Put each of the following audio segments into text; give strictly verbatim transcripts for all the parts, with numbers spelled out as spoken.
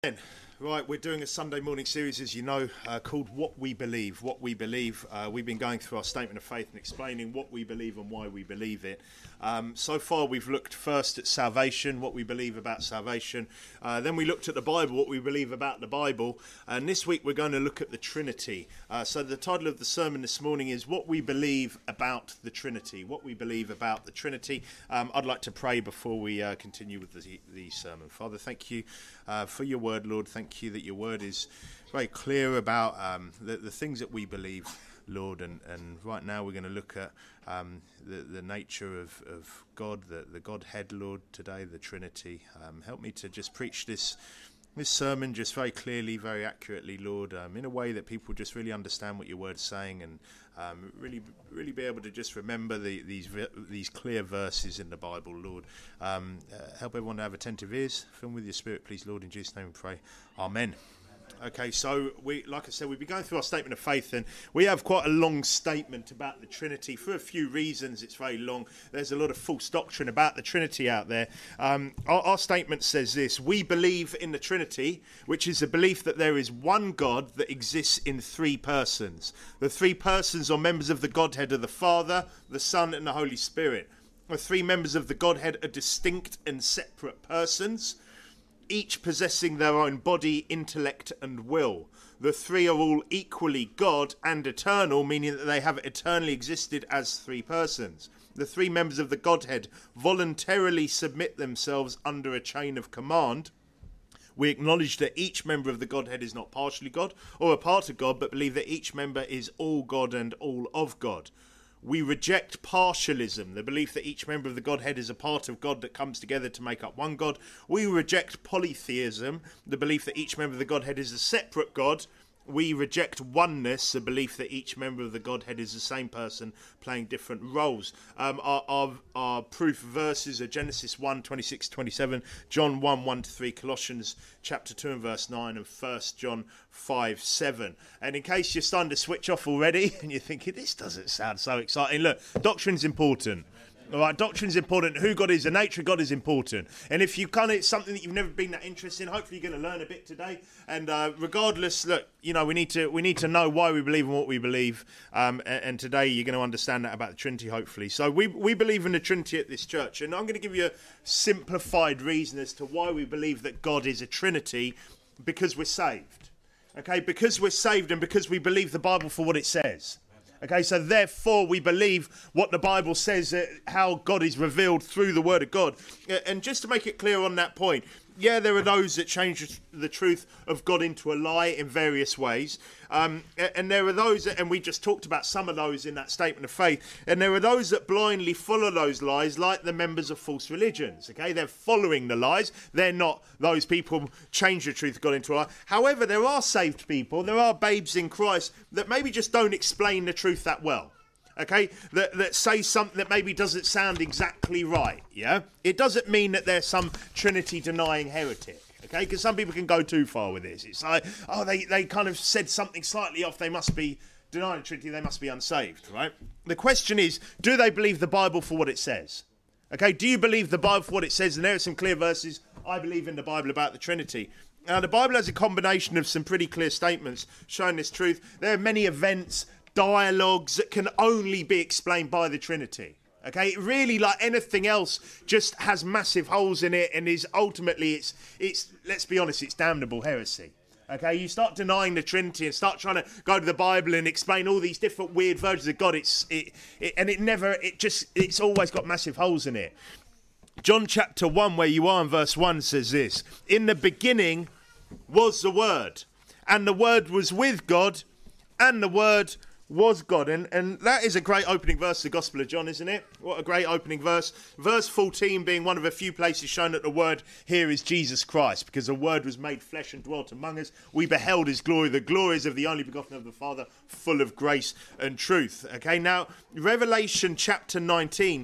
Right, we're doing a Sunday morning series, as you know, uh, called What We Believe. What We Believe. Uh, we've been going through our statement of faith and explaining what we believe and why we believe it. Um, so far, we've looked first at salvation, what we believe about salvation. Uh, then we looked at the Bible, what we believe about the Bible. And this week, we're going to look at the Trinity. Uh, so the title of the sermon this morning is What We Believe About the Trinity. What we believe about the Trinity. Um, I'd like to pray before we uh, continue with the, the sermon. Father, thank you uh, for your word, Lord. Thank you that your word is very clear about um, the, the things that we believe, Lord, and, and right now we're going to look at um, the, the nature of, of God, the, the Godhead, Lord, today, the Trinity. Um, help me to just preach this this sermon just very clearly, very accurately, Lord, um, in a way that people just really understand what your word's saying and um, really really be able to just remember the, these these clear verses in the Bible, Lord. Um, uh, help everyone to have attentive ears. Fill them with your spirit, please, Lord, in Jesus' name we pray. Amen. Okay, so we, like I said, we've been going through our statement of faith, and we have quite a long statement about the Trinity for a few reasons. It's very long. There's a lot of false doctrine about the Trinity out there. Um, our, our statement says this: we believe in the Trinity, which is a belief that there is one God that exists in three persons. The three persons or members of the Godhead are the Father, the Son, and the Holy Spirit. The three members of the Godhead are distinct and separate persons, each possessing their own body, intellect, and will. The three are all equally God and eternal, meaning that they have eternally existed as three persons. The three members of the Godhead voluntarily submit themselves under a chain of command. We acknowledge that each member of the Godhead is not partially God or a part of God, but believe that each member is all God and all of God. We reject partialism, the belief that each member of the Godhead is a part of God that comes together to make up one God. We reject polytheism, the belief that each member of the Godhead is a separate God. We reject oneness, the belief that each member of the Godhead is the same person playing different roles. Um, our, our, our proof verses are Genesis one, twenty-six, twenty-seven, John one, one to three, Colossians chapter two and verse nine, and First John five, seven. And in case you're starting to switch off already and you're thinking, this doesn't sound so exciting, look, doctrine's important. All right, doctrine's important. Who God is, the nature of God is important. And if you kind of, it's something that you've never been that interested in, hopefully you're going to learn a bit today. And uh, regardless, look, you know, we need to we need to know why we believe and what we believe. Um, and, and today you're going to understand that about the Trinity, hopefully. So we we believe in the Trinity at this church, and I'm going to give you a simplified reason as to why we believe that God is a Trinity, because we're saved. Okay, because we're saved and because we believe the Bible for what it says. Okay, so therefore we believe what the Bible says, uh, how God is revealed through the Word of God. Uh, and just to make it clear on that point, yeah, there are those that change the truth of God into a lie in various ways. Um, and there are those, that, and we just talked about some of those in that statement of faith, and there are those that blindly follow those lies, like the members of false religions. Okay, they're following the lies. They're not those people change the truth of God into a lie. However, there are saved people, there are babes in Christ that maybe just don't explain the truth that well. Okay, that, that say something that maybe doesn't sound exactly right, yeah? It doesn't mean that they're some Trinity-denying heretic, okay? Because some people can go too far with this. It's like, oh, they, they kind of said something slightly off, they must be denying Trinity, they must be unsaved, right? The question is, do they believe the Bible for what it says? Okay, do you believe the Bible for what it says? And there are some clear verses. I believe in the Bible about the Trinity. Now, the Bible has a combination of some pretty clear statements showing this truth. There are many events, dialogues that can only be explained by the Trinity. Okay, it really, like anything else, just has massive holes in it, and is ultimately, it's, it's. let's be honest, it's damnable heresy. Okay, you start denying the Trinity and start trying to go to the Bible and explain all these different weird versions of God. It's it, it and it never, it just, it's always got massive holes in it. John chapter one, where you are in verse one, says this: in the beginning was the Word, and the Word was with God, and the Word was God. And, and that is a great opening verse of the Gospel of John, isn't it? What a great opening verse. Verse fourteen being one of a few places shown that the Word here is Jesus Christ, because the Word was made flesh and dwelt among us. We beheld his glory, the glories of the only begotten of the Father, full of grace and truth. Okay, now, Revelation chapter nineteen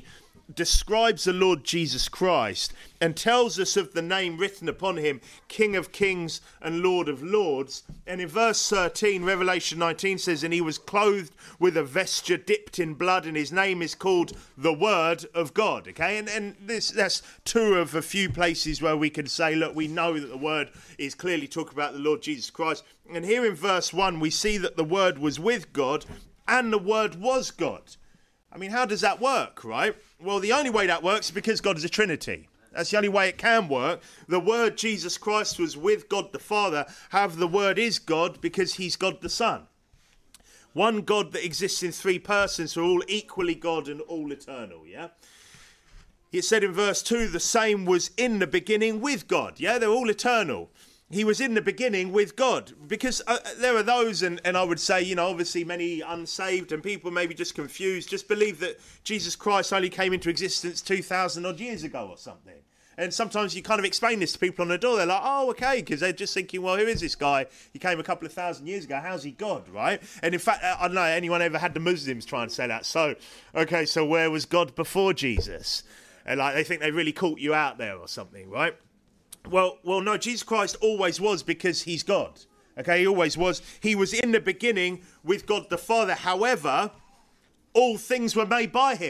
describes the Lord Jesus Christ and tells us of the name written upon him, King of Kings and Lord of Lords. And in verse thirteen, Revelation nineteen says, and he was clothed with a vesture dipped in blood, and his name is called the Word of God. Okay, and, and this that's two of a few places where we can say, look, we know that the Word is clearly talking about the Lord Jesus Christ. And here in verse one, we see that the Word was with God and the Word was God. I mean, how does that work, right? Well, the only way that works is because God is a Trinity. That's the only way it can work. The Word, Jesus Christ, was with God the Father. However, the Word is God because he's God the Son. One God that exists in three persons who are all equally God and all eternal, yeah? It said in verse two, the same was in the beginning with God, yeah? They're all eternal. He was in the beginning with God, because uh, there are those, and, and I would say, you know, obviously many unsaved and people maybe just confused, just believe that Jesus Christ only came into existence two thousand odd years ago or something. And sometimes you kind of explain this to people on the door. They're like, oh, okay, because they're just thinking, well, who is this guy? He came a couple of thousand years ago. How's he God, right? And in fact, I don't know, anyone ever had the Muslims try and say that? So, okay, so where was God before Jesus? And like, they think they really caught you out there or something, right? Well, well, no, Jesus Christ always was because he's God. Okay, he always was. He was in the beginning with God the Father. However, all things were made by him.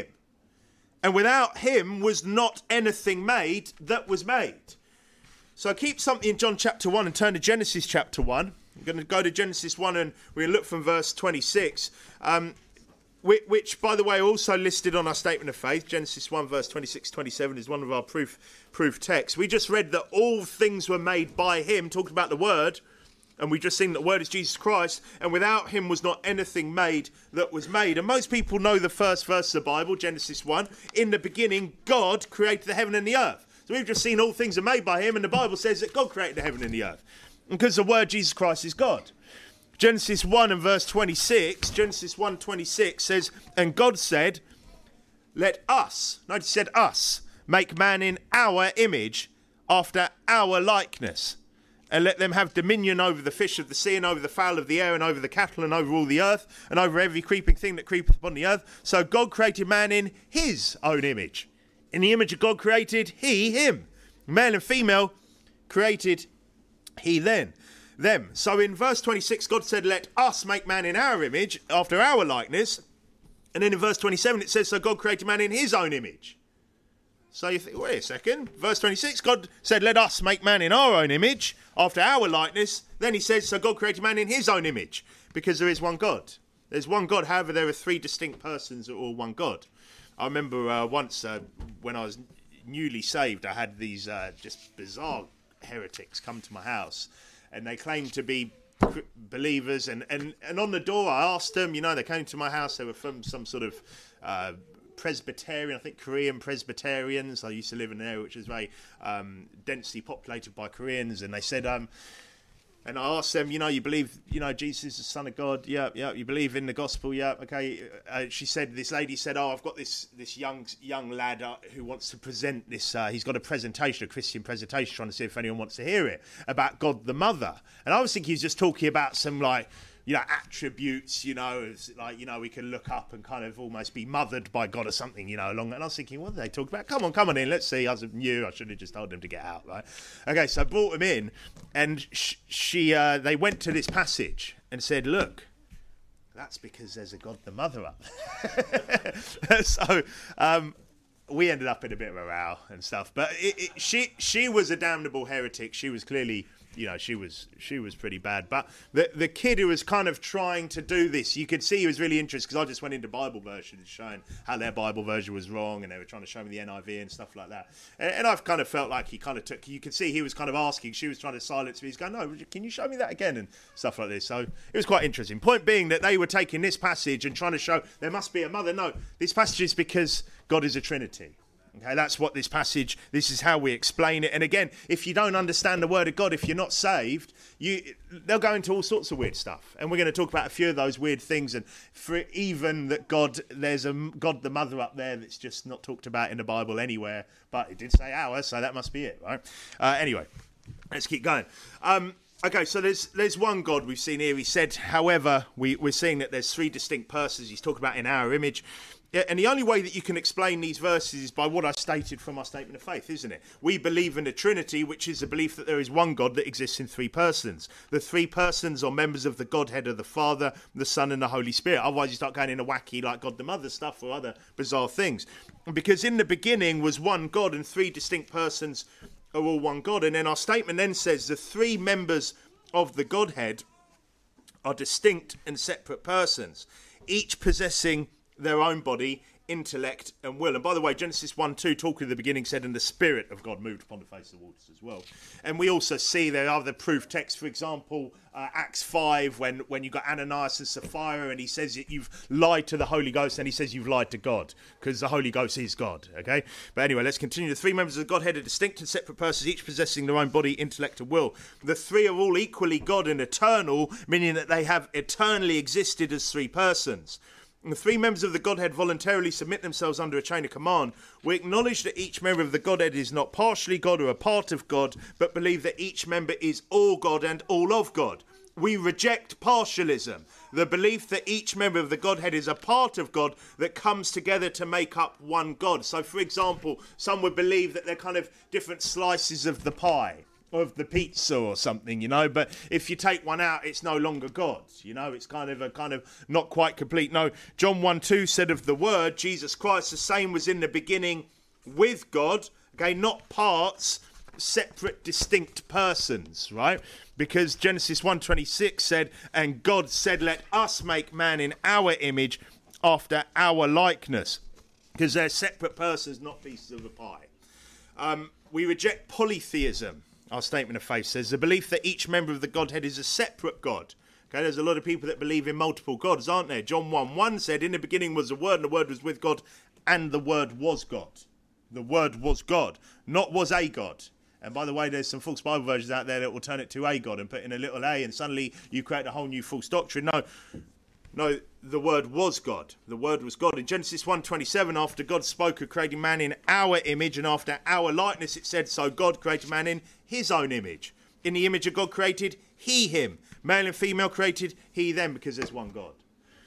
And without him was not anything made that was made. So keep something in John chapter one and turn to Genesis chapter one. I'm going to go to Genesis one and we're going to look from verse twenty-six. Um, which, which, by the way, also listed on our statement of faith. Genesis one, verse twenty-six, twenty-seven is one of our proof proof texts. We just read that all things were made by him, talking about the Word. And we just seen that the Word is Jesus Christ, and without him was not anything made that was made. And most people know the first verse of the Bible, Genesis one. In the beginning, God created the heaven and the earth. So we've just seen all things are made by him, and the Bible says that God created the heaven and the earth. And because the Word Jesus Christ is God. Genesis one and verse twenty-six, Genesis one twenty-six says, and God said, let us, notice he said us, make man in our image, after our likeness. And let them have dominion over the fish of the sea, and over the fowl of the air, and over the cattle, and over all the earth, and over every creeping thing that creepeth upon the earth. So God created man in his own image. In the image of God created he him. Male and female created he then them. So in verse twenty-six, God said, let us make man in our image, after our likeness. And then in verse twenty-seven, it says, so God created man in his own image. So you think, wait a second. Verse twenty-six, God said, let us make man in our own image, after our likeness. Then he says, so God created man in his own image, because there is one God. There's one God, however, there are three distinct persons that are all one God. I remember uh, once uh, when I was newly saved, I had these uh, just bizarre heretics come to my house, and they claimed to be believers. And, and, and on the door, I asked them, you know, they came to my house, they were from some sort of Uh, Presbyterian, I think Korean Presbyterians. I used to live in an area which is very um, densely populated by Koreans, and they said, um, and I asked them, you know, you believe, you know, Jesus is the Son of God? Yeah, yeah. You believe in the gospel? Yeah, okay. Uh, she said, this lady said, oh, I've got this this young young lad uh, who wants to present this. Uh, he's got a presentation, a Christian presentation, trying to see if anyone wants to hear it about God the Mother. And I was thinking he was just talking about some like, you know, attributes, you know, it's like, you know, we can look up and kind of almost be mothered by God or something, you know, along. And I was thinking, what do they talk about? Come on, come on in, let's see. I was new, I should have just told them to get out, right? Okay, so I brought them in, and sh- she, uh, they went to this passage and said, look, that's because there's a God the Mother up. so um, we ended up in a bit of a row and stuff. But it, it, she she was a damnable heretic. She was clearly... You know, she was she was pretty bad. But the the kid who was kind of trying to do this, you could see he was really interested, because I just went into Bible versions showing how their Bible version was wrong, and they were trying to show me the N I V and stuff like that. And, and I've kind of felt like he kind of took, you could see he was kind of asking, she was trying to silence me. He's going, no, can you show me that again? And stuff like this. So it was quite interesting. Point being that they were taking this passage and trying to show there must be a mother. No, this passage is because God is a Trinity. Okay, that's what this passage, this is how we explain it. And again, if you don't understand the Word of God, if you're not saved, you they'll go into all sorts of weird stuff. And we're going to talk about a few of those weird things. And for even that God, there's a God the Mother up there that's just not talked about in the Bible anywhere. But it did say ours, so that must be it, right? Uh, anyway, let's keep going. Um, okay, so there's there's one God we've seen here. He said, however, we, we're seeing that there's three distinct persons. He's talking about in our image. Yeah, and the only way that you can explain these verses is by what I stated from our statement of faith, isn't it? We believe in a Trinity, which is the belief that there is one God that exists in three persons. The three persons are members of the Godhead of the Father, the Son, and the Holy Spirit. Otherwise, you start going into wacky, like God the Mother stuff or other bizarre things. Because in the beginning was one God, and three distinct persons are all one God. And then our statement then says the three members of the Godhead are distinct and separate persons, each possessing their own body, intellect, and will. And by the way, Genesis one two, talking at the beginning, said, and the Spirit of God moved upon the face of the waters as well. And we also see there are other proof texts, for example, uh, Acts five, when, when you got Ananias and Sapphira, and he says that you've lied to the Holy Ghost, and he says you've lied to God, because the Holy Ghost is God, okay? But anyway, let's continue. The three members of the Godhead are distinct and separate persons, each possessing their own body, intellect, and will. The three are all equally God and eternal, meaning that they have eternally existed as three persons. The three members of the Godhead voluntarily submit themselves under a chain of command. We acknowledge that each member of the Godhead is not partially God or a part of God, but believe that each member is all God and all of God. We reject partialism, the belief that each member of the Godhead is a part of God that comes together to make up one God. So, for example, some would believe that they're kind of different slices of the pie, of the pizza or something, you know, but if you take one out, it's no longer God, you know, it's kind of a kind of not quite complete. No, John one two said of the Word, Jesus Christ, the same was in the beginning with God, okay, not parts, separate, distinct persons, right? Because Genesis one twenty-six said, and God said, let us make man in our image after our likeness, because they're separate persons, not pieces of a pie. Um, we reject polytheism. Our statement of faith says the belief that each member of the Godhead is a separate God. Okay, there's a lot of people that believe in multiple gods, aren't there? John one one said, in the beginning was the Word, and the Word was with God, and the Word was God. The Word was God, not was a God. And by the way, there's some false Bible versions out there that will turn it to a God and put in a little a, and suddenly you create a whole new false doctrine. No, no, the Word was God. The Word was God. In Genesis one twenty-seven, after God spoke of creating man in our image and after our likeness, it said, so God created man in his own image. In the image of God created he him. Male and female created he them, because there's one God.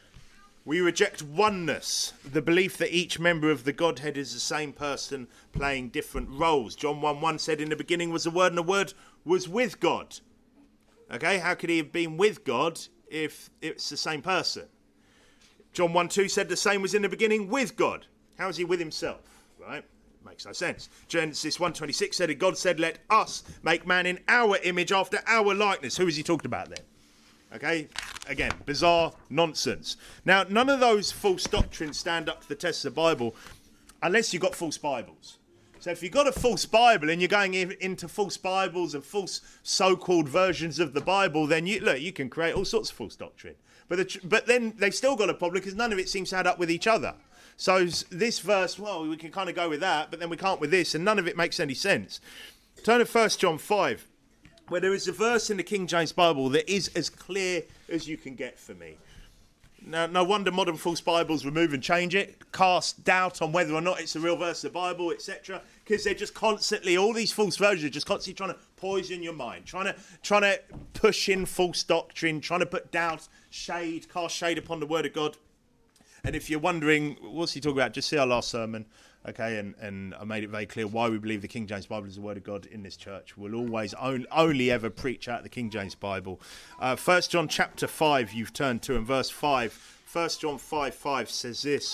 We reject oneness, the belief that each member of the Godhead is the same person playing different roles. John one one said, in the beginning was the Word, and the Word was with God. Okay, how could he have been with God if it's the same person? John one two said the same was in the beginning with God. How is he with himself, right? Makes no sense. Genesis one twenty-six said, God said, let us make man in our image after our likeness. Who is he talking about then? Okay, again, bizarre nonsense. Now, none of those false doctrines stand up to the test of the Bible unless you've got false Bibles. So if you've got a false Bible and you're going in, into false Bibles and false so-called versions of the Bible, then you look, you can create all sorts of false doctrine. But the, but then they've still got a problem because none of it seems to add up with each other. So this verse, well, we can kind of go with that, but then we can't with this, and none of it makes any sense. Turn to First John five, where there is a verse in the King James Bible that is as clear as you can get for me. Now, no wonder modern false Bibles remove and change it, cast doubt on whether or not it's a real verse of the Bible, et cetera, because they're just constantly, all these false versions are just constantly trying to poison your mind, trying to trying to push in false doctrine, trying to put doubt, shade, cast shade upon the Word of God. And if you're wondering, what's he talking about, just see our last sermon, okay, and, and I made it very clear why we believe the King James Bible is the Word of God in this church. We'll always on, only ever preach out the King James Bible. Uh, First John chapter five, you've turned to, and verse five. First John five five says this,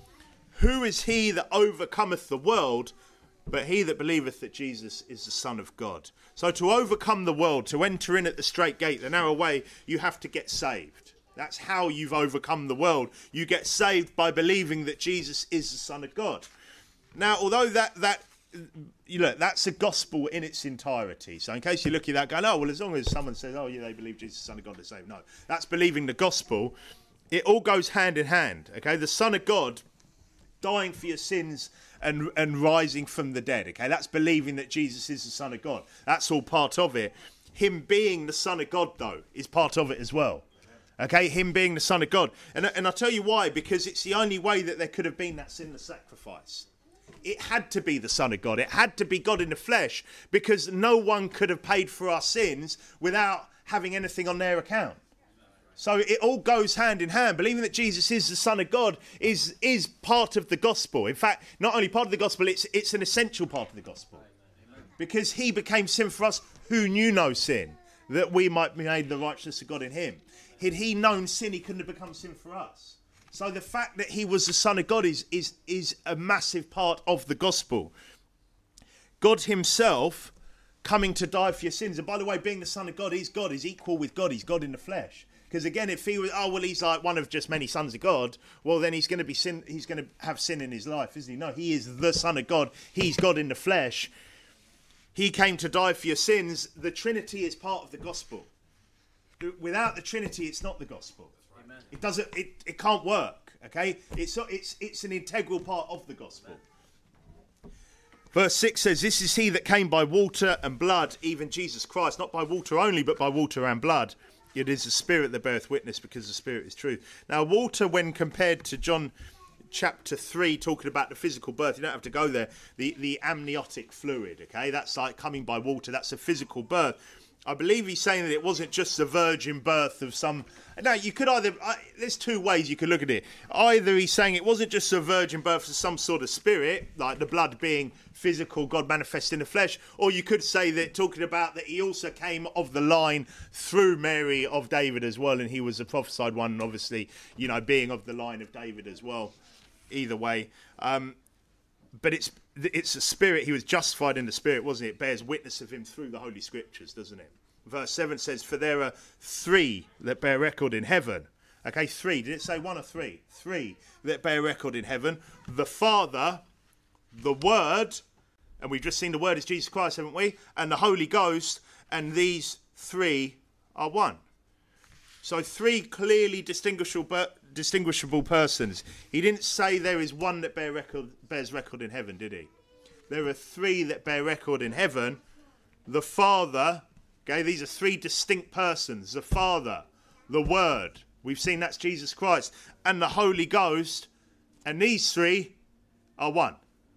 who is he that overcometh the world, but he that believeth that Jesus is the Son of God? So to overcome the world, to enter in at the straight gate, the narrow way, you have to get saved. That's how you've overcome the world. You get saved by believing that Jesus is the Son of God. Now, although that, that you know, that's a gospel in its entirety. So in case you're looking at that going, oh, well, as long as someone says, oh, yeah, they believe Jesus is the Son of God, they're saved. No, that's believing the gospel. It all goes hand in hand, okay? The Son of God dying for your sins and, and rising from the dead, okay? That's believing that Jesus is the Son of God. That's all part of it. Him being the Son of God, though, is part of it as well. Okay, him being the Son of God. And, and I'll tell you why, because it's the only way that there could have been that sinless sacrifice. It had to be the Son of God. It had to be God in the flesh, because no one could have paid for our sins without having anything on their account. So it all goes hand in hand. Believing that Jesus is the Son of God is is part of the gospel. In fact, not only part of the gospel, it's it's an essential part of the gospel. Because he became sin for us who knew no sin, that we might be made the righteousness of God in him. Had he known sin, he couldn't have become sin for us. So the fact that he was the Son of God is is is a massive part of the gospel. God himself coming to die for your sins. And by the way, being the Son of God, he's God, he's equal with God, he's God in the flesh. Because again, if he was, oh, well, he's like one of just many sons of God, well, then he's going to be sin, he's going to have sin in his life, isn't he? No, he is the Son of God. He's God in the flesh. He came to die for your sins. The Trinity is part of the gospel. Without the Trinity, it's not the gospel. Amen. It doesn't, it, it can't work, okay? It's, it's, it's an integral part of the gospel. Amen. Verse six says, this is he that came by water and blood, even Jesus Christ, not by water only, but by water and blood. It is the Spirit that beareth witness, because the Spirit is truth. Now, water, when compared to John chapter three, talking about the physical birth, you don't have to go there. The, the amniotic fluid, okay? That's like coming by water. That's a physical birth. I believe he's saying that it wasn't just the virgin birth of some... No, you could either... Uh, there's two ways you could look at it. Either he's saying it wasn't just a virgin birth of some sort of spirit, like the blood being physical, God manifest in the flesh, or you could say that talking about that he also came of the line through Mary of David as well, and he was the prophesied one, and obviously, you know, being of the line of David as well. Either way. Um, but it's it's a spirit. He was justified in the Spirit, wasn't it? It bears witness of him through the Holy Scriptures, doesn't it? Verse seven says, for there are three that bear record in heaven. Okay, three. Did it say one or three? Three that bear record in heaven. The Father, the Word, and we've just seen the Word is Jesus Christ, haven't we? And the Holy Ghost, and these three are one. So three clearly distinguishable distinguishable persons. He didn't say there is one that bear record, bears record in heaven, did he? There are three that bear record in heaven. The Father, okay, these are three distinct persons. The Father, the Word, we've seen that's Jesus Christ, and the Holy Ghost, and these three are one.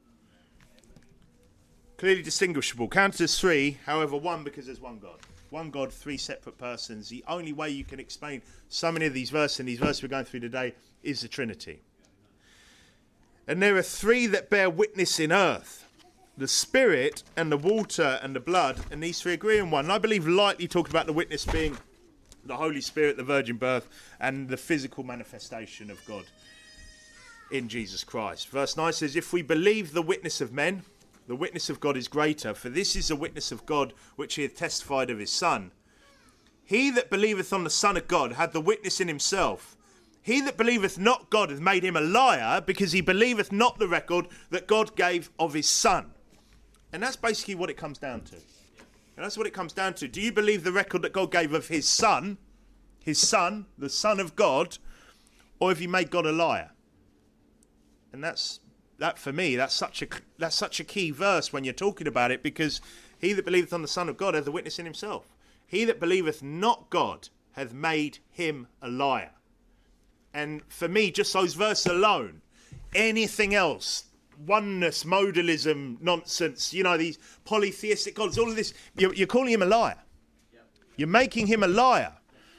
Clearly distinguishable. Counted as three, however, one because there's one God. One God, three separate persons. The only way you can explain so many of these verses, and these verses we're going through today, is the Trinity. And there are three that bear witness in earth. The Spirit and the water and the blood, and these three agree in one. And I believe lightly talking about the witness being the Holy Spirit, the virgin birth, and the physical manifestation of God in Jesus Christ. Verse nine says, if we believe the witness of men, the witness of God is greater, for this is the witness of God which he hath testified of his Son. He that believeth on the Son of God hath the witness in himself. He that believeth not God hath made him a liar, because he believeth not the record that God gave of his Son. And that's basically what it comes down to. And that's what it comes down to. Do you believe the record that God gave of his Son, his Son, the Son of God, or have you made God a liar? And that's... That for me, that's such a that's such a key verse when you're talking about it, because he that believeth on the Son of God hath the witness in himself. He that believeth not God hath made him a liar. And for me, just those verses alone, anything else, oneness, modalism, nonsense, you know, these polytheistic gods, all of this, you're, you're calling him a liar. Yep. You're making him a liar.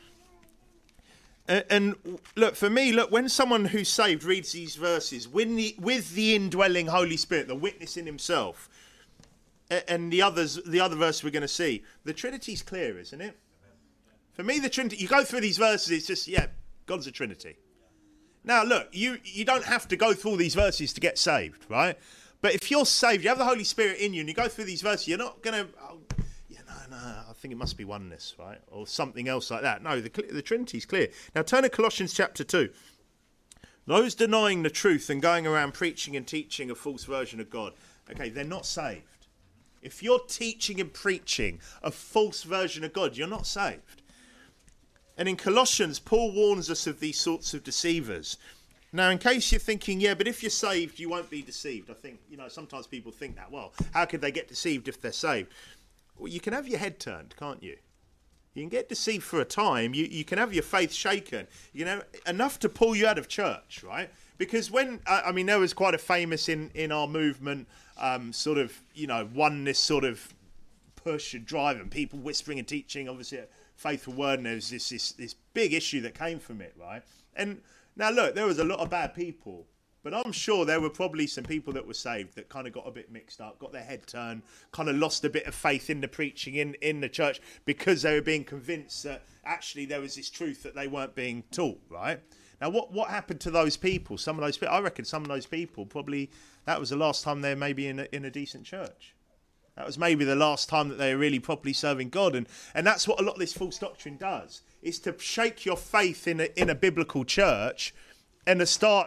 And, and look, for me, look, when someone who's saved reads these verses with the, with the indwelling Holy Spirit, the witness in himself, and the others, the other verse we're going to see, the Trinity's clear, isn't it? For me, the Trinity, you go through these verses, it's just, yeah, God's a Trinity. Now, look, you, you don't have to go through all these verses to get saved, right? But if you're saved, you have the Holy Spirit in you, and you go through these verses, you're not going to... Oh, no, I think it must be oneness, right? Or something else like that. No, the, the Trinity's clear. Now turn to Colossians chapter two. Those denying the truth and going around preaching and teaching a false version of God, okay, they're not saved. If you're teaching and preaching a false version of God, you're not saved. And in Colossians, Paul warns us of these sorts of deceivers. Now, in case you're thinking, yeah, but if you're saved, you won't be deceived. I think, you know, sometimes people think that. Well, how could they get deceived if they're saved? Well, you can have your head turned, can't you? You can get deceived for a time. You you can have your faith shaken. You know, enough to pull you out of church, right? Because when, I mean, there was quite a famous in, in our movement, um, sort of, you know, oneness sort of push and drive, and people whispering and teaching, obviously a faithful word, and there was this, this, this big issue that came from it, right? And now look, there was a lot of bad people, but I'm sure there were probably some people that were saved that kind of got a bit mixed up, got their head turned, kind of lost a bit of faith in the preaching in, in the church because they were being convinced that actually there was this truth that they weren't being taught, right? Now, what, what happened to those people? Some of those people, I reckon some of those people probably, that was the last time they were maybe in a, in a decent church. That was maybe the last time that they were really properly serving God. And, and that's what a lot of this false doctrine does, is to shake your faith in a, in a biblical church and to start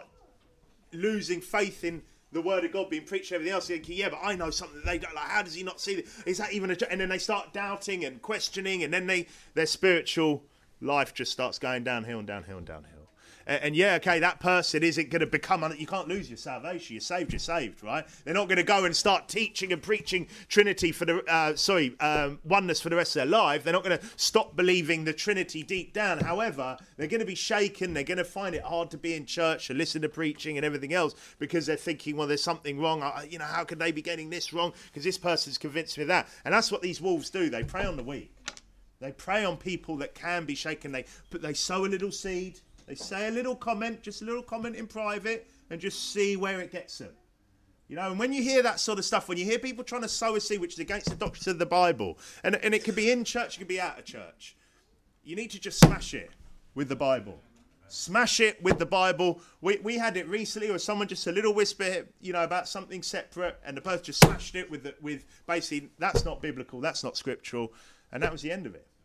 losing faith in the word of God being preached, everything else, thinking, yeah, but I know something that they don't like. How does he not see that? Is that even a... And then they start doubting and questioning, and then they their spiritual life just starts going downhill and downhill and downhill. And, and yeah, okay, that person isn't going to become... You can't lose your salvation. You're saved, you're saved, right? They're not going to go and start teaching and preaching Trinity for the... Uh, sorry, um, oneness for the rest of their life. They're not going to stop believing the Trinity deep down. However, they're going to be shaken. They're going to find it hard to be in church and listen to preaching and everything else because they're thinking, well, there's something wrong. I, you know, how could they be getting this wrong? Because this person's convinced me of that. And that's what these wolves do. They prey on the weak. They prey on people that can be shaken. They, but they sow a little seed. They say a little comment, just a little comment in private, and just see where it gets them. You know, and when you hear that sort of stuff, when you hear people trying to sow a seed which is against the doctrines of the Bible, and, and it could be in church, it could be out of church, you need to just smash it with the Bible. Smash it with the Bible. We we had it recently where someone just a little whisper, you know, about something separate, and the person just smashed it with the, with basically, that's not biblical, that's not scriptural, and that was the end of it.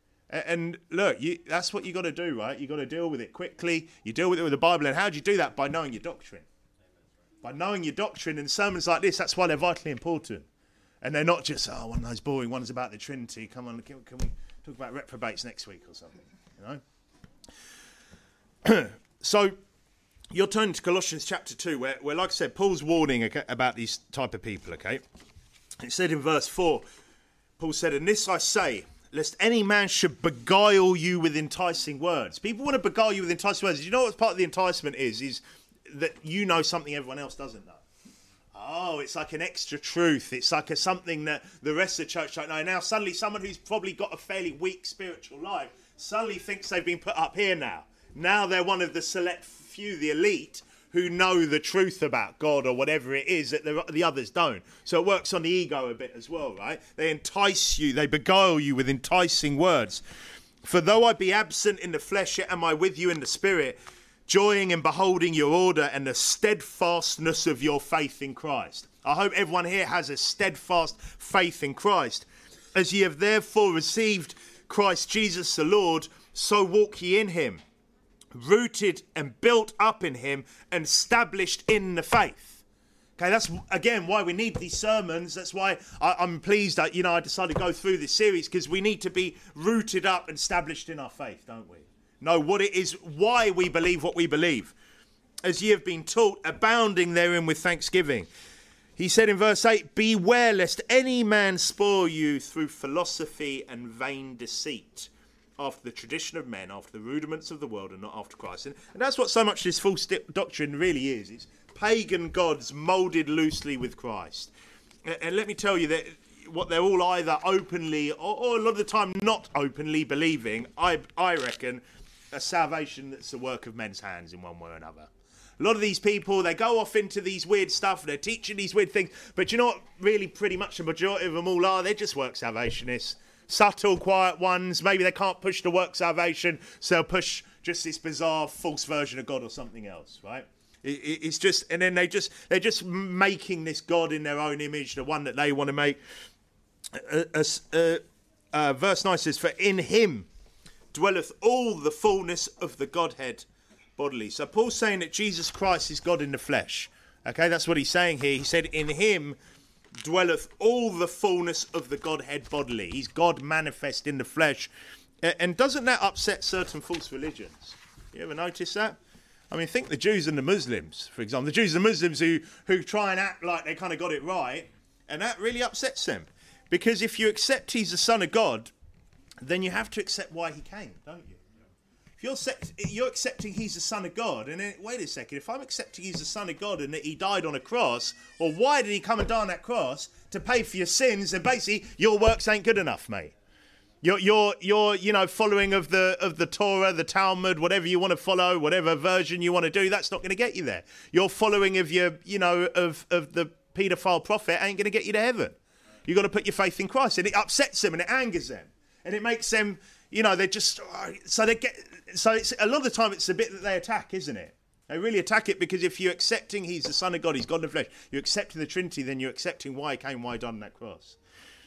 And look, you, that's what you got to do, right? You got to deal with it quickly. You deal with it with the Bible. And how do you do that? By knowing your doctrine. By knowing your doctrine. And sermons like this, that's why they're vitally important. And they're not just, oh, one of those boring ones about the Trinity. Come on, can, can we talk about reprobates next week or something? You know? So you're turning to Colossians chapter two, where, where, like I said, Paul's warning about these type of people, okay? It said in verse four, Paul said, and this I say, lest any man should beguile you with enticing words. People want to beguile you with enticing words. Do you know what part of the enticement is? Is that you know something everyone else doesn't know. Oh, it's like an extra truth. It's like a something that the rest of the church don't know. Now suddenly someone who's probably got a fairly weak spiritual life suddenly thinks they've been put up here now. Now they're one of the select few, the elite, who know the truth about God or whatever it is that the, the others don't. So it works on the ego a bit as well, right? They entice you, they beguile you with enticing words. For though I be absent in the flesh, yet am I with you in the spirit, joying in beholding your order and the steadfastness of your faith in Christ. I hope everyone here has a steadfast faith in Christ. As ye have therefore received Christ Jesus the Lord, so walk ye in him, rooted and built up in him and established in the faith. Okay, that's again why we need these sermons. That's why I, I'm pleased that, you know, I decided to go through this series, because we need to be rooted up and established in our faith, don't we? Know what it is, why we believe what we believe. As ye have been taught, abounding therein with thanksgiving. He said in verse eight, beware lest any man spoil you through philosophy and vain deceit, after the tradition of men, after the rudiments of the world, and not after Christ. And, and that's what so much this false doctrine really is. It's pagan gods moulded loosely with Christ. And, and let me tell you that what they're all either openly or, or a lot of the time not openly believing, I, I reckon, a salvation that's the work of men's hands in one way or another. A lot of these people, they go off into these weird stuff, they're teaching these weird things, but you know what really pretty much the majority of them all are? They're just work salvationists. Subtle, quiet ones. Maybe they can't push the work salvation, so they'll push just this bizarre false version of God or something else, right? It, it, it's just, and then they just, they're just making this God in their own image, the one that they want to make. Uh, uh, uh, uh, verse nine says, for in him dwelleth all the fullness of the Godhead bodily. So Paul's saying that Jesus Christ is God in the flesh. Okay, that's what he's saying here. He said, in him dwelleth all the fullness of the Godhead bodily. He's God manifest in the flesh. And doesn't that upset certain false religions? You ever notice that? I mean, think the Jews and the Muslims, for example. The Jews and the Muslims who, who try and act like they kind of got it right, and that really upsets them. Because if you accept he's the Son of God, then you have to accept why he came, don't you? if you're se- you're accepting he's the Son of God, and then, wait a second, if I'm accepting he's the Son of God and that he died on a cross, or why did he come and die on that cross? To pay for your sins, and basically your works ain't good enough, mate. You're, you're, you're, you know, following of the of the Torah, the Talmud, whatever you want to follow, whatever version you want to do, that's not going to get you there. Your following of your, you know, of of the paedophile prophet ain't going to get you to heaven. You've got to put your faith in Christ, and it upsets them and it angers them, and it makes them, you know, they just so they get so it's a lot of the time it's the bit that they attack, isn't it? They really attack it because if you're accepting he's the Son of God, he's God in the flesh, you're accepting the Trinity, then you're accepting why he came, why he died on that cross.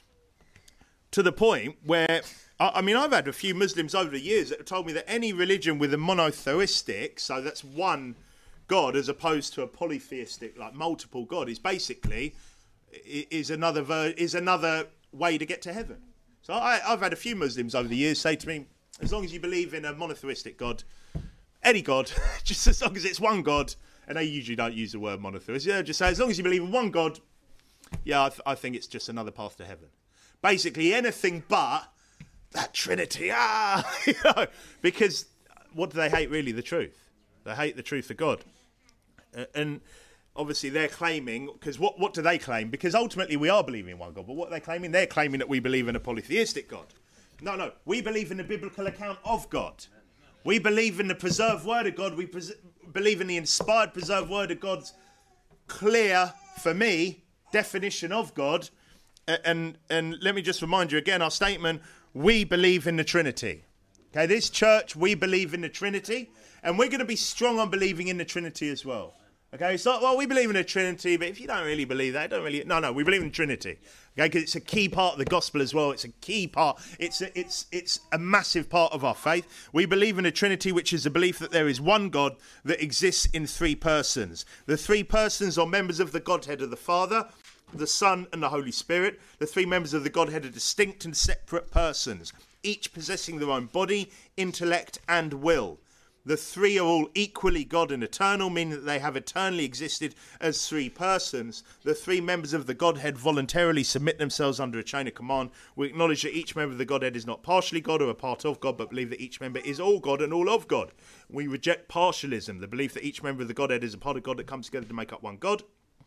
To the point where, I mean, I've had a few Muslims over the years that have told me that any religion with a monotheistic, so that's one God as opposed to a polytheistic, like multiple God, is basically is another ver- is another way to get to heaven. So I, I've had a few Muslims over the years say to me, as long as you believe in a monotheistic God, any God, just as long as it's one God, and they usually don't use the word monotheist, yeah, just say as long as you believe in one God, yeah, I, th- I think it's just another path to heaven. Basically anything but that Trinity, ah, you know, because what do they hate really? The truth. They hate the truth of God. Uh, and obviously they're claiming, because what, what do they claim? Because ultimately we are believing in one God, but what are they claiming? They're claiming that we believe in a polytheistic God. No, no, we believe in the biblical account of God. We believe in the preserved word of God. We pres- believe in the inspired preserved word of God's clear, for me, definition of God. And and let me just remind you again, our statement, we believe in the Trinity. Okay, this church, we believe in the Trinity, and we're going to be strong on believing in the Trinity as well. Okay, it's not, well, we believe in the Trinity, but if you don't really believe that, don't really, no, no, we believe in the Trinity. Okay, because it's a key part of the gospel as well. It's a key part. It's a, it's it's a massive part of our faith. We believe in the Trinity, which is the belief that there is one God that exists in three persons. The three persons are members of the Godhead of the Father, the Son, and the Holy Spirit. The three members of the Godhead are distinct and separate persons, each possessing their own body, intellect, and will. The three are all equally God and eternal, meaning that they have eternally existed as three persons. The three members of the Godhead voluntarily submit themselves under a chain of command. We acknowledge that each member of the Godhead is not partially God or a part of God, but believe that each member is all God and all of God. We reject partialism, the belief that each member of the Godhead is a part of God that comes together to make up one God.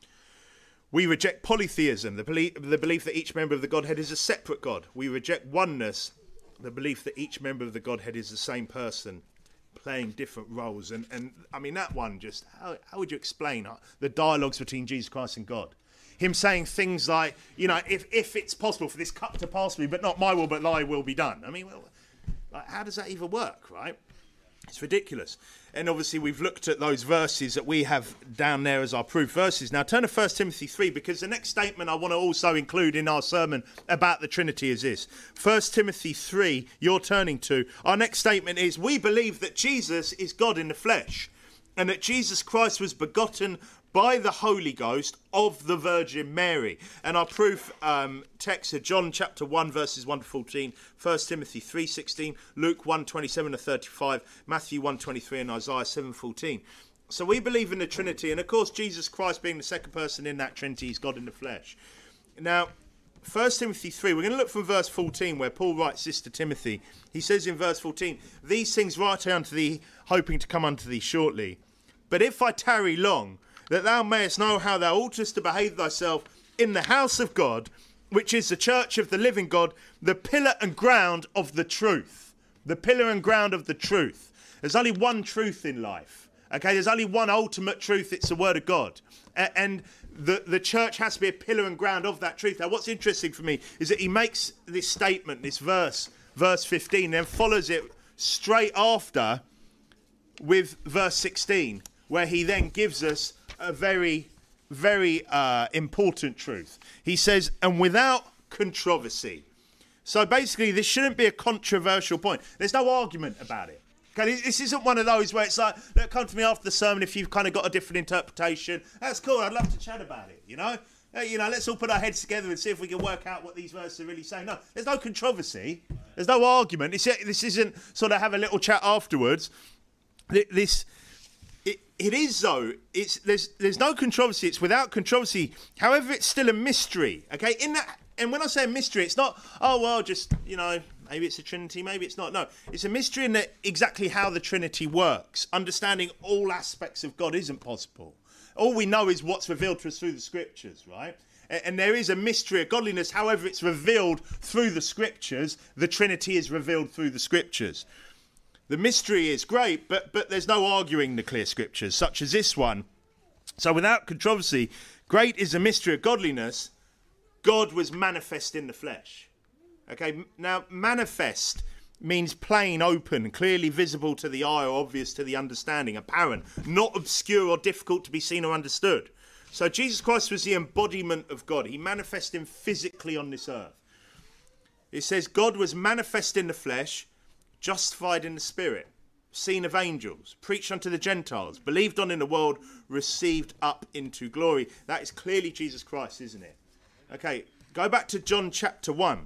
We reject polytheism, the belief, the belief that each member of the Godhead is a separate God. We reject oneness, the belief that each member of the Godhead is the same person, playing different roles. And, and I mean, that one just, how, how would you explain the dialogues between Jesus Christ and God? Him saying things like, you know, if, if it's possible for this cup to pass me, but not my will, but thy will be done. I mean, well, like, how does that even work, right? It's ridiculous. And obviously we've looked at those verses that we have down there as our proof verses. Now turn to First Timothy three, because the next statement I want to also include in our sermon about the Trinity is this. First Timothy three, you're turning to. Our next statement is, we believe that Jesus is God in the flesh, and that Jesus Christ was begotten by the Holy Ghost of the Virgin Mary. And our proof um, texts are John chapter one, verses one to fourteen, First Timothy three sixteen, Luke one twenty-seven to thirty-five, Matthew one twenty-three, and Isaiah seven fourteen. So we believe in the Trinity, and of course Jesus Christ being the second person in that Trinity is God in the flesh. Now, First Timothy three, we're going to look from verse fourteen, where Paul writes this to Timothy. He says in verse fourteen, these things write I unto thee, hoping to come unto thee shortly. But if I tarry long, that thou mayest know how thou oughtest to behave thyself in the house of God, which is the church of the living God, the pillar and ground of the truth. The pillar and ground of the truth. There's only one truth in life. Okay, there's only one ultimate truth. It's the word of God. A- and the, the church has to be a pillar and ground of that truth. Now, what's interesting for me is that he makes this statement, this verse, verse fifteen, then follows it straight after with verse sixteen, where he then gives us a very, very uh, important truth. He says, and without controversy. So basically, this shouldn't be a controversial point. There's no argument about it. Okay, this isn't one of those where it's like, look, come to me after the sermon if you've kind of got a different interpretation. That's cool. I'd love to chat about it, you know? Uh, you know, let's all put our heads together and see if we can work out what these verses are really saying. No, there's no controversy. There's no argument. It's, this isn't sort of have a little chat afterwards. This... It, it is though. It's there's there's no controversy. It's without controversy. However, it's still a mystery. Okay, in that, and when I say a mystery, it's not, oh well, just, you know, Maybe it's a Trinity, maybe it's not. No, it's a mystery in that exactly how the Trinity works. Understanding all aspects of God isn't possible. All we know is what's revealed to us through the Scriptures, right? And there is a mystery of godliness. However, it's revealed through the Scriptures. The Trinity is revealed through the Scriptures. The mystery is great, but but there's no arguing the clear Scriptures, such as this one. So without controversy, great is the mystery of godliness. God was manifest in the flesh. Okay, now manifest means plain, open, clearly visible to the eye or obvious to the understanding, apparent, not obscure or difficult to be seen or understood. So Jesus Christ was the embodiment of God. He manifested him physically on this earth. It says God was manifest in the flesh, justified in the spirit, seen of angels, preached unto the Gentiles, believed on in the world, received up into glory. That is clearly Jesus Christ, isn't it? Okay, go back to John chapter one.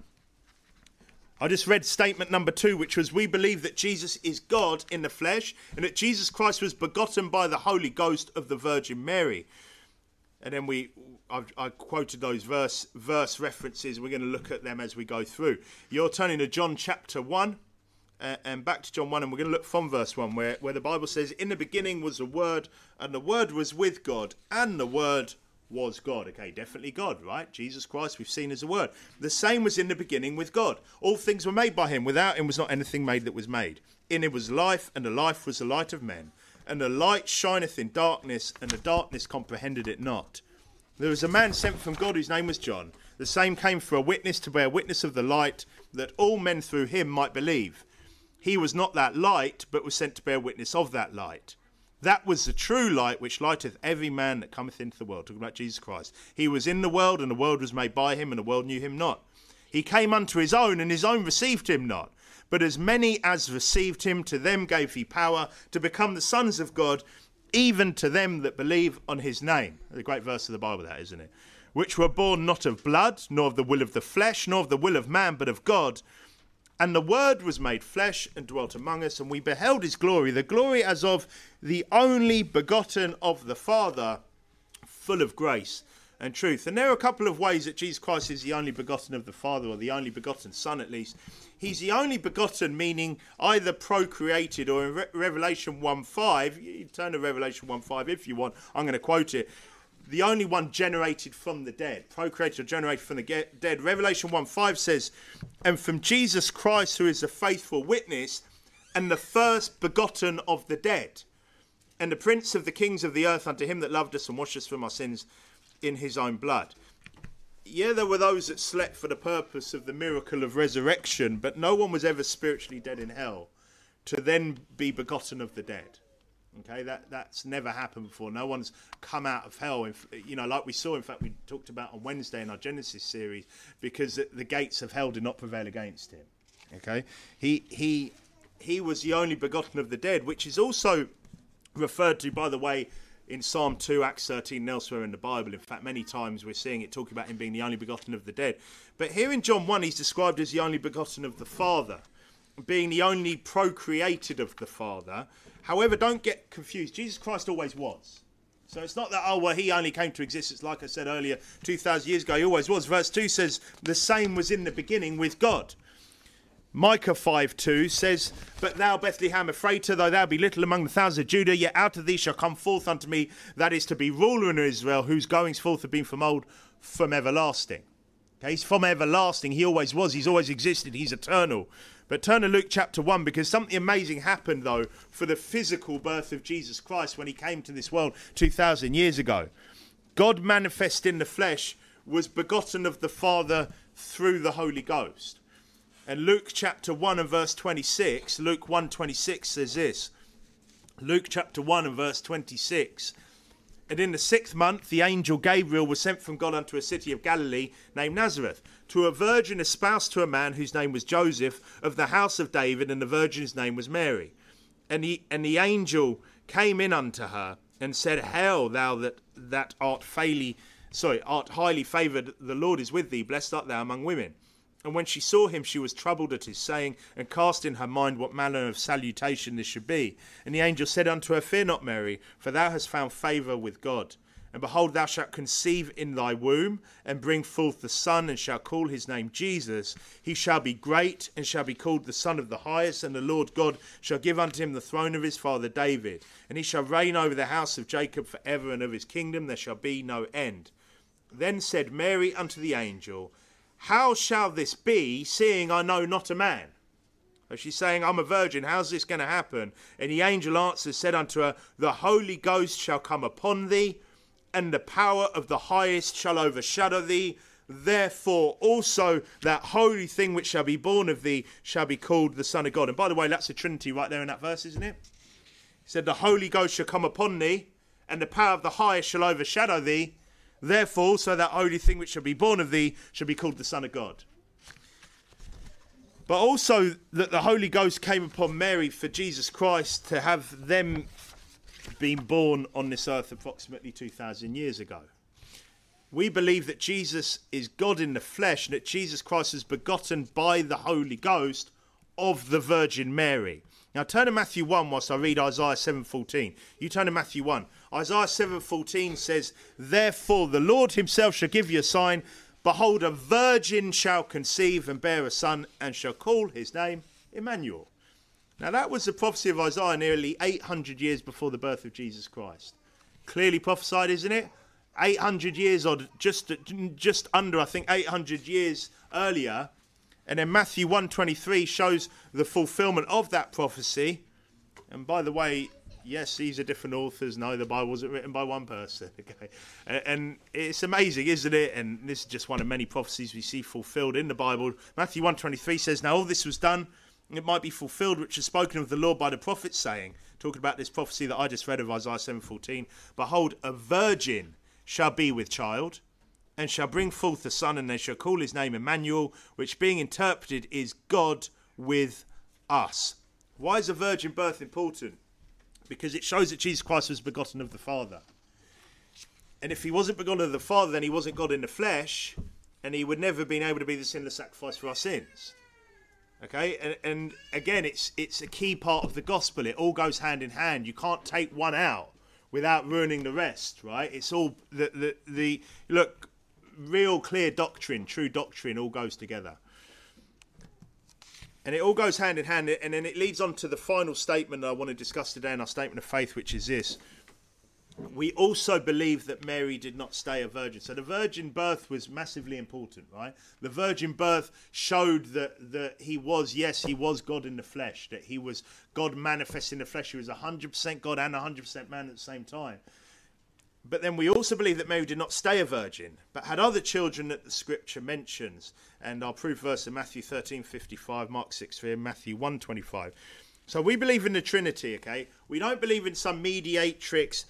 I just read statement number two, which was, we believe that Jesus is God in the flesh and that Jesus Christ was begotten by the Holy Ghost of the Virgin Mary. And then we, I've, I quoted those verse verse references. We're going to look at them as we go through. You're turning to John chapter one uh, and back to John one, and we're going to look from verse one, where, where the Bible says, in the beginning was a word, and the word was with God, and the word was God. Okay, definitely God, right? Jesus Christ we've seen as a word. The same was in the beginning with God. All things were made by him. Without him was not anything made that was made. In him was life, and the life was the light of men. And the light shineth in darkness, and the darkness comprehended it not. There was a man sent from God whose name was John. The same came for a witness, to bear witness of the light, that all men through him might believe. He was not that light, but was sent to bear witness of that light. That was the true light, which lighteth every man that cometh into the world. Talking about Jesus Christ. He was in the world, and the world was made by him, and the world knew him not. He came unto his own, and his own received him not. But as many as received him, to them gave he power to become the sons of God, even to them that believe on his name. A great verse of the Bible, that, isn't it? Which were born not of blood, nor of the will of the flesh, nor of the will of man, but of God. And the Word was made flesh and dwelt among us, and we beheld his glory, the glory as of the only begotten of the Father, full of grace and truth. And there are a couple of ways that Jesus Christ is the only begotten of the Father, or the only begotten Son at least. He's the only begotten, meaning either procreated, or in Re- Revelation one five, you turn to Revelation one five if you want, I'm going to quote it, the only one generated from the dead, procreated or generated from the ge- dead. Revelation one five says, and from Jesus Christ, who is a faithful witness, and the first begotten of the dead, and the prince of the kings of the earth, unto him that loved us and washed us from our sins in his own blood. Yeah, there were those that slept for the purpose of the miracle of resurrection, but no one was ever spiritually dead in hell to then be begotten of the dead. Okay, that that's never happened before. No one's come out of hell, if, you know, like we saw, in fact, we talked about on Wednesday in our Genesis series, because the, the gates of hell did not prevail against him. Okay, he he he was the only begotten of the dead, which is also referred to, by the way, in Psalm two, Acts thirteen, and elsewhere in the Bible. In fact, many times we're seeing it talking about him being the only begotten of the dead. But here in John one, he's described as the only begotten of the Father, being the only procreated of the Father. However, don't get confused. Jesus Christ always was. So it's not that, oh, well, he only came to existence, like I said earlier, two thousand years ago. He always was. Verse two says, the same was in the beginning with God. Micah five two says, but thou, Bethlehem Ephratah, though thou be little among the thousands of Judah, yet out of thee shall come forth unto me, that is to be ruler in Israel, whose goings forth have been from old, from everlasting. Okay, he's from everlasting. He always was. He's always existed. He's eternal. But turn to Luke chapter one, because something amazing happened, though, for the physical birth of Jesus Christ when he came to this world two thousand years ago. God manifest in the flesh was begotten of the Father through the Holy Ghost. And Luke chapter one and verse twenty-six, Luke one twenty-six says this. Luke chapter one and verse twenty-six. And in the sixth month, the angel Gabriel was sent from God unto a city of Galilee named Nazareth, to a virgin espoused to a man whose name was Joseph, of the house of David, and the virgin's name was Mary. And the, and the angel came in unto her and said, Hail, thou that, that art, fairly, sorry, art highly favoured, the Lord is with thee, blessed art thou among women. And when she saw him, she was troubled at his saying, and cast in her mind what manner of salutation this should be. And the angel said unto her, Fear not, Mary, for thou hast found favour with God. And behold, thou shalt conceive in thy womb, and bring forth the son, and shall call his name Jesus. He shall be great, and shall be called the Son of the Highest, and the Lord God shall give unto him the throne of his father David. And he shall reign over the house of Jacob for ever, and of his kingdom there shall be no end. Then said Mary unto the angel, How shall this be, seeing I know not a man? So she's saying, I'm a virgin, how's this going to happen? And the angel answered, said unto her, The Holy Ghost shall come upon thee, and the power of the highest shall overshadow thee. Therefore also that holy thing which shall be born of thee shall be called the Son of God. And by the way, that's the Trinity right there in that verse, isn't it? He said, the Holy Ghost shall come upon thee, and the power of the highest shall overshadow thee. Therefore also that holy thing which shall be born of thee shall be called the Son of God. But also that the Holy Ghost came upon Mary for Jesus Christ to have them been born on this earth approximately two thousand years ago. We believe that Jesus is God in the flesh, and that Jesus Christ is begotten by the Holy Ghost of the Virgin Mary. Now turn to Matthew one whilst I read Isaiah seven fourteen. You turn to Matthew one. Isaiah seven fourteen says, Therefore the Lord himself shall give you a sign. Behold, a virgin shall conceive and bear a son, and shall call his name Emmanuel. Now that was the prophecy of Isaiah nearly eight hundred years before the birth of Jesus Christ. Clearly prophesied, isn't it? eight hundred years, or just just under, I think, eight hundred years earlier. And then Matthew one twenty-three shows the fulfillment of that prophecy. And by the way, yes, these are different authors. No, the Bible wasn't written by one person. Okay, and, and it's amazing, isn't it? And this is just one of many prophecies we see fulfilled in the Bible. Matthew one twenty-three says, Now all this was done, it might be fulfilled, which is spoken of the Lord by the prophets, saying, talking about this prophecy that I just read of Isaiah seven fourteen, Behold, a virgin shall be with child, and shall bring forth a son, and they shall call his name Emmanuel, which being interpreted is God with us. Why is a virgin birth important? Because it shows that Jesus Christ was begotten of the Father. And if he wasn't begotten of the Father, then he wasn't God in the flesh, and he would never have been able to be the sinless sacrifice for our sins. Okay, and, and again, it's it's a key part of the gospel. It all goes hand in hand. You can't take one out without ruining the rest, right? It's all the the, the look, real clear doctrine, true doctrine, all goes together, and it all goes hand in hand. And then it leads on to the final statement that I want to discuss today in our statement of faith, which is this: we also believe that Mary did not stay a virgin. So the virgin birth was massively important, right? The virgin birth showed that, that he was, yes, he was God in the flesh, that he was God manifest in the flesh. He was one hundred percent God and one hundred percent man at the same time. But then we also believe that Mary did not stay a virgin, but had other children that the scripture mentions. And our proof verse in Matthew thirteen fifty-five, Mark six three, and Matthew one twenty-five. So we believe in the Trinity, okay? We don't believe in some mediatrix,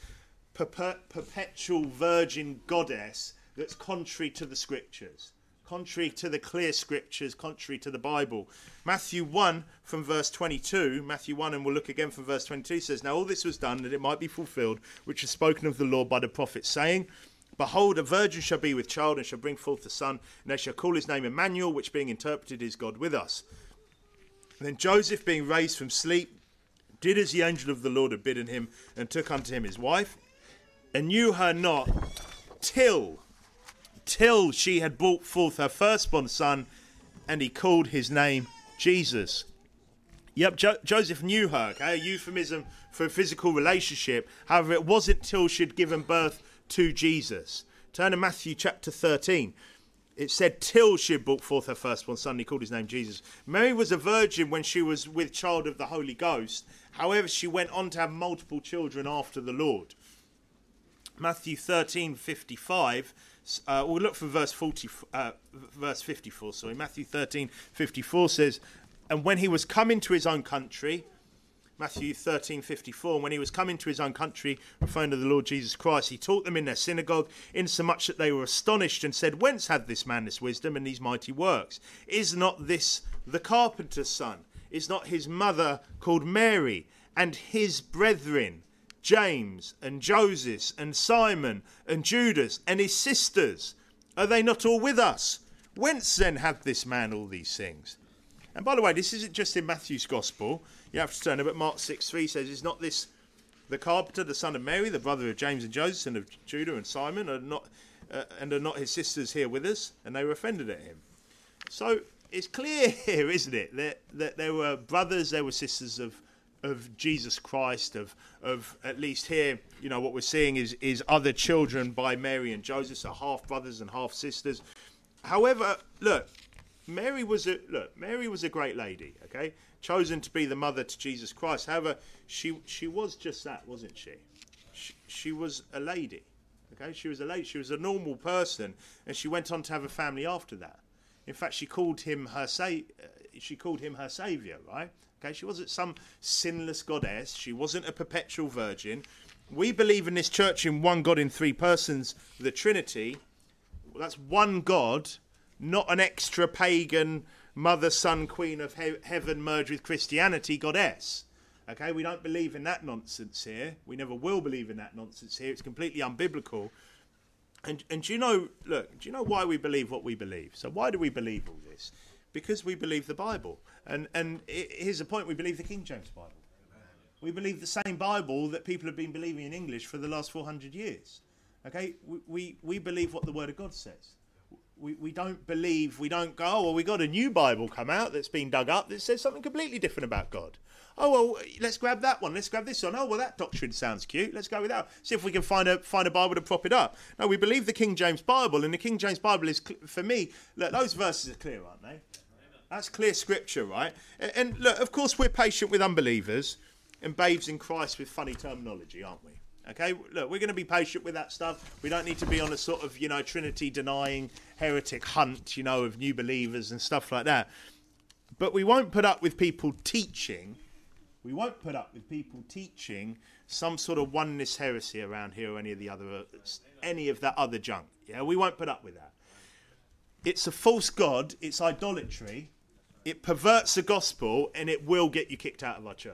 perpetual virgin goddess that's contrary to the scriptures, contrary to the clear scriptures, contrary to the Bible. Matthew one from verse twenty-two, Matthew one, and we'll look again from verse twenty-two, says, Now all this was done that it might be fulfilled, which is spoken of the Lord by the prophet, saying, Behold, a virgin shall be with child, and shall bring forth a son, and they shall call his name Emmanuel, which being interpreted is God with us. And then Joseph, being raised from sleep, did as the angel of the Lord had bidden him, and took unto him his wife, and knew her not till, till she had brought forth her firstborn son, and he called his name Jesus. Yep, jo- Joseph knew her, okay, a euphemism for a physical relationship. However, it wasn't till she'd given birth to Jesus. Turn to Matthew chapter thirteen. It said till she had brought forth her firstborn son, he called his name Jesus. Mary was a virgin when she was with child of the Holy Ghost. However, she went on to have multiple children after the Lord. Matthew thirteen fifty-five. Uh, we'll look from verse forty, uh, verse fifty-four. Sorry, Matthew thirteen fifty-four says, "And when he was come into his own country," Matthew thirteen fifty-four. "And when he was come into his own country, referring to the Lord Jesus Christ, he taught them in their synagogue, insomuch that they were astonished and said, Whence hath this man this wisdom and these mighty works? Is not this the carpenter's son? Is not his mother called Mary, and his brethren James and Joseph and Simon and Judas and his sisters? Are they not all with us? Whence then hath this man all these things?" And by the way, this isn't just in Matthew's gospel. You have to turn it, but Mark six three says, "Is not this the carpenter, the son of Mary, the brother of James and Joseph, son of Judah and Simon, are not, uh, and are not his sisters here with us? And they were offended at him. So it's clear here, isn't it, that, that there were brothers, there were sisters of of Jesus Christ, of of at least here, you know, what we're seeing is is other children by Mary and Joseph, so half brothers and half sisters. However, look, Mary was a look, Mary was a great lady, okay, chosen to be the mother to Jesus Christ. However, she she was just that, wasn't she? She, she was a lady, okay. She was a lady. She was a normal person, and she went on to have a family after that. In fact, she called him her sa- She called him her savior, right? Okay, she wasn't some sinless goddess. She wasn't a perpetual virgin. We believe in this church in one God in three persons, the Trinity. Well, that's one God, not an extra pagan mother, son, queen of he- heaven merged with Christianity goddess. Okay, we don't believe in that nonsense here. We never will believe in that nonsense here. It's completely unbiblical. And and do you know, look, do you know why we believe what we believe? So why do we believe all this? Because we believe the Bible. And and here's the point, we believe the King James Bible. We believe the same Bible that people have been believing in English for the last four hundred years. Okay, we, we, we believe what the Word of God says. We we don't believe, we don't go, oh, well, we got a new Bible come out that's been dug up that says something completely different about God. Oh, well, let's grab that one. Let's grab this one. Oh, well, that doctrine sounds cute. Let's go with that. See if we can find a find a Bible to prop it up. No, we believe the King James Bible, and the King James Bible is, for me, look, those verses are clear, aren't they? That's clear scripture, right? And, and look, of course, we're patient with unbelievers and babes in Christ with funny terminology, aren't we? Okay, look, we're going to be patient with that stuff. We don't need to be on a sort of, you know, Trinity denying heretic hunt, you know, of new believers and stuff like that. But we won't put up with people teaching. We won't put up with people teaching some sort of oneness heresy around here or any of the other, any of that other junk. Yeah, we won't put up with that. It's a false god. It's idolatry. It perverts the gospel, and it will get you kicked out of our church.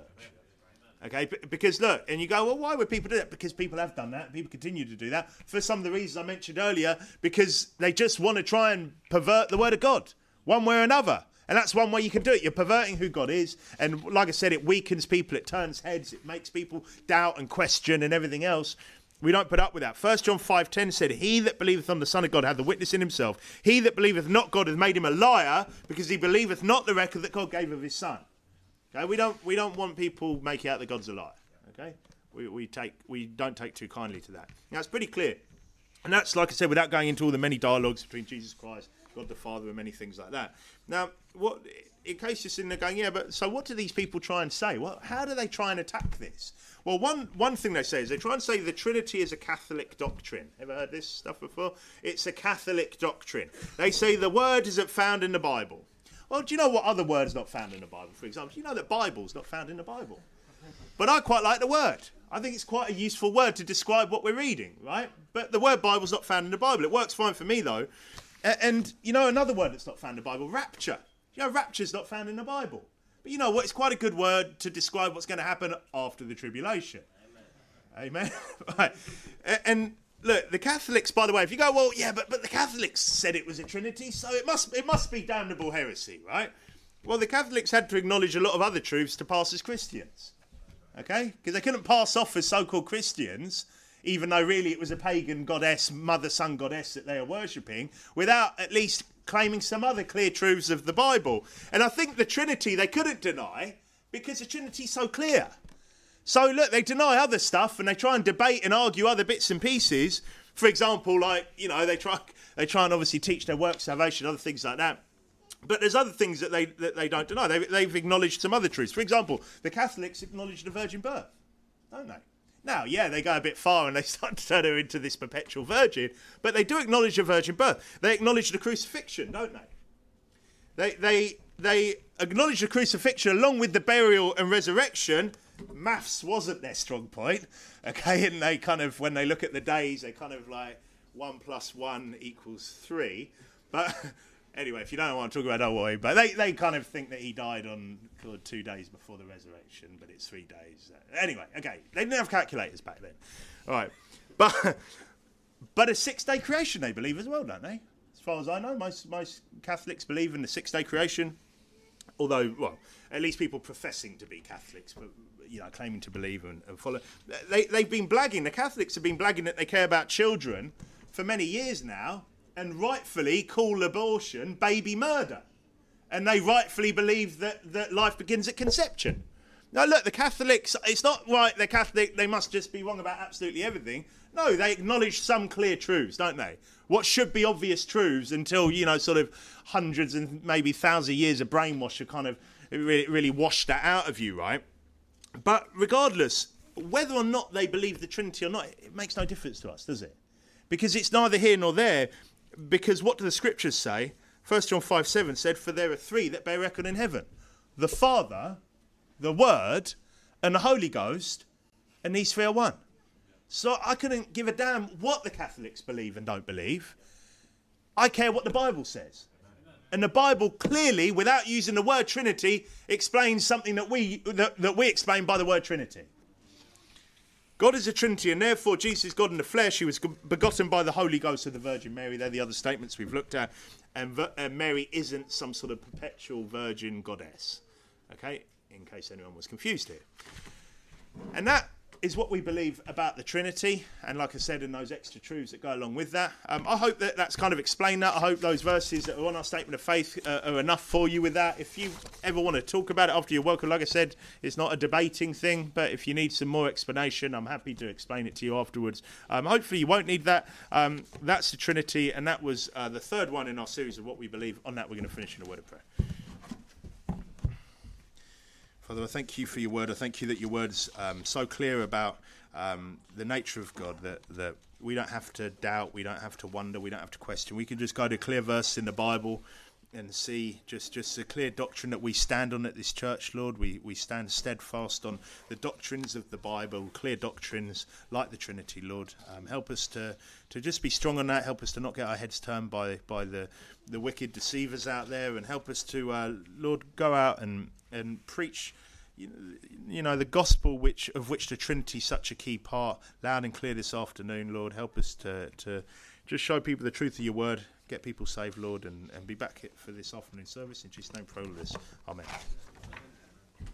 Okay, because look, and you go, well, why would people do that? Because people have done that. People continue to do that for some of the reasons I mentioned earlier, because they just want to try and pervert the word of God one way or another. And that's one way you can do it. You're perverting who God is. And like I said, it weakens people. It turns heads. It makes people doubt and question and everything else. We don't put up with that. First John five ten said, he that believeth on the Son of God hath the witness in himself. He that believeth not God hath made him a liar, because he believeth not the record that God gave of his Son. Okay, we don't we don't want people making out that God's a liar. Okay, we we take we don't take too kindly to that. Now it's pretty clear, and that's, like I said, without going into all the many dialogues between Jesus Christ, God the Father, and many things like that. Now, what in case you're sitting there going, yeah, but so what do these people try and say? Well, how do they try and attack this? Well, one one thing they say is they try and say the Trinity is a Catholic doctrine. Ever heard this stuff before? It's a Catholic doctrine. They say the word isn't found in the Bible. Well, do you know what other word's not found in the Bible, for example? Do you know that Bible's not found in the Bible? But I quite like the word. I think it's quite a useful word to describe what we're reading, right? But the word Bible's not found in the Bible. It works fine for me, though. And, you know, another word that's not found in the Bible, rapture. You know, rapture's not found in the Bible. But you know what? It's quite a good word to describe what's going to happen after the tribulation. Amen. Amen. Right. And look, the Catholics, by the way, if you go, well, yeah, but, but the Catholics said it was a Trinity, so it must it must be damnable heresy, right? Well, the Catholics had to acknowledge a lot of other truths to pass as Christians, okay? Because they couldn't pass off as so-called Christians, even though really it was a pagan goddess, mother-son goddess that they are worshipping, without at least claiming some other clear truths of the Bible. And I think the Trinity they couldn't deny because the Trinity's so clear. So, look, they deny other stuff and they try and debate and argue other bits and pieces. For example, like, you know, they try they try and obviously teach their work salvation, other things like that. But there's other things that they that they don't deny. They, they've acknowledged some other truths. For example, the Catholics acknowledge the virgin birth, don't they? Now, yeah, they go a bit far and they start to turn her into this perpetual virgin, but they do acknowledge the virgin birth. They acknowledge the crucifixion, don't they? They they they acknowledge the crucifixion along with the burial and resurrection. Maths wasn't their strong point, okay? And they kind of, when they look at the days, they kind of like one plus one equals three. But anyway, if you don't know what I'm talking about, don't worry. But they, they kind of think that he died on God, two days before the resurrection, but it's three days. Anyway, okay, they didn't have calculators back then. All right, but but a six-day creation they believe as well, don't they? As far as I know, most most Catholics believe in the six-day creation. Although, well, at least people professing to be Catholics, but, you know, claiming to believe and, and follow. They, they've been blagging, the Catholics have been blagging that they care about children for many years now, and rightfully call abortion baby murder. And they rightfully believe that, that life begins at conception. Now, look, the Catholics, it's not right they're Catholic, they must just be wrong about absolutely everything. No, they acknowledge some clear truths, don't they? What should be obvious truths until, you know, sort of hundreds and maybe thousands of years of brainwash have kind of really, really washed that out of you, right? But regardless, whether or not they believe the Trinity or not, it makes no difference to us, does it? Because it's neither here nor there. Because what do the scriptures say? First John five seven said, for there are three that bear record in heaven. The Father, the Word, and the Holy Ghost, and these three are one. So I couldn't give a damn what the Catholics believe and don't believe. I care what the Bible says. And the Bible clearly, without using the word Trinity, explains something that we that, that we explain by the word Trinity. God is a Trinity, and therefore Jesus is God in the flesh. He was begotten by the Holy Ghost of the Virgin Mary. They're the other statements we've looked at. And, and Mary isn't some sort of perpetual virgin goddess. Okay? In case anyone was confused here. And that is what we believe about the Trinity, and like I said, in those extra truths that go along with that. Um, I hope that that's kind of explained that. I hope those verses that are on our statement of faith uh, are enough for you with that. If you ever want to talk about it after, you're welcome. Like I said, it's not a debating thing, but if you need some more explanation, I'm happy to explain it to you afterwards. Um, hopefully you won't need that. Um, that's the Trinity, and that was uh, the third one in our series of what we believe. On that, we're going to finish in a word of prayer. Father, I thank you for your word. I thank you that your word's um, so clear about um, the nature of God that, that we don't have to doubt, we don't have to wonder, we don't have to question. We can just go to a clear verse in the Bible and see just, just a clear doctrine that we stand on at this church, Lord. We, we stand steadfast on the doctrines of the Bible, clear doctrines like the Trinity, Lord. Um, help us to, to just be strong on that. Help us to not get our heads turned by, by the, the wicked deceivers out there, and help us to, uh, Lord, go out and, and preach you know, the gospel which of which the Trinity is such a key part, loud and clear this afternoon, Lord. Help us to, to just show people the truth of your word, get people saved, Lord, and, and be back for this afternoon service. In Jesus' name, pray all this. Amen.